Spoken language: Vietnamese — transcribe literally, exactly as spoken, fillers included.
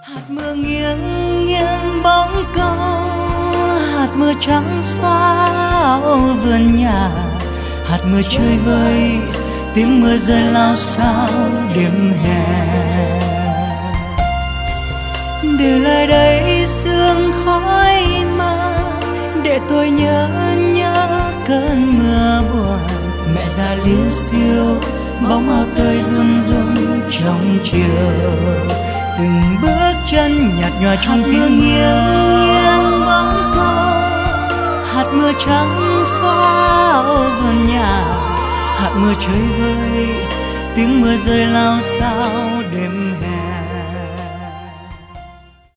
Hạt mưa nghiêng nghiêng bóng câu, hạt mưa trắng xóa vườn nhà, hạt mưa chơi vơi tiếng mưa rơi lao sao đêm hè. Để lại đây sương khói mơ, để tôi nhớ nhớ cơn mưa buồn. Mẹ già liu xiu bóng áo tơi run run trong chiều, từng bước chân nhạt nhòa trong tiếng nghiêng nghiêng bóng câu. Hạt mưa trắng xóa vườn nhà, hạt mưa chơi vơi tiếng mưa rơi lao sao đêm hè.